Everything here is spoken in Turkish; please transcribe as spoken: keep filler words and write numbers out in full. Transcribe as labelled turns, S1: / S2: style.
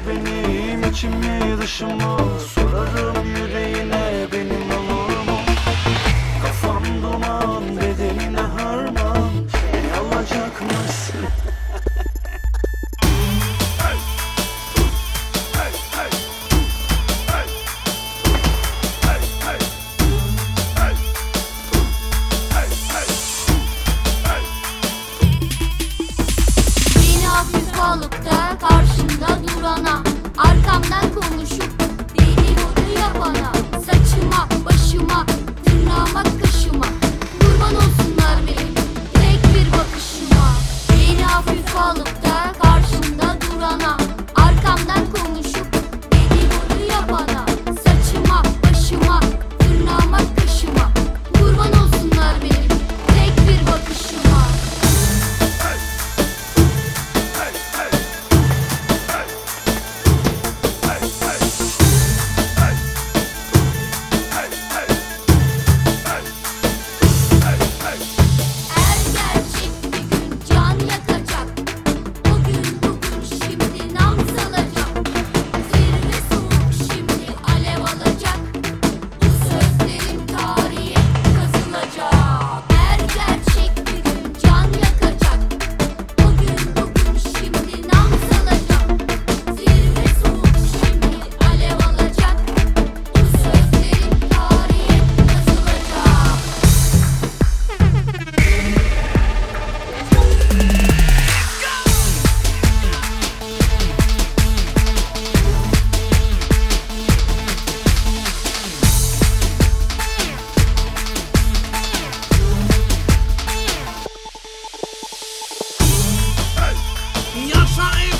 S1: benim içimi dışımı, sorarım yüreğine benim olur mu? Kafam duman, bedenine harman, beni alacak mısın?
S2: Beni hafif alıp da karşında durana, arkamdan konuşup dedikodu yapana, saçıma, başıma, tırnağıma, kaşıma kurban olsunlar benim tek bir bakışıma. Beni hafif alıp da karşında durana, arkamdan konuşup dedikodu yapana, saçıma, başıma, tırnağıma, kaşıma kurban olsunlar benim tek bir bakışıma. Er gerçek bir gün can yakacak, o gün bugün şimdi nam salacak, zirve soğuk şimdi alev alacak, bu sözlerin tarihe kazılacak. Er gerçek bir gün can yakacak, o gün bugün şimdi nam salacak, zirve soğuk şimdi alev alacak, bu sözlerin tarihe kazılacak.
S3: Yaşa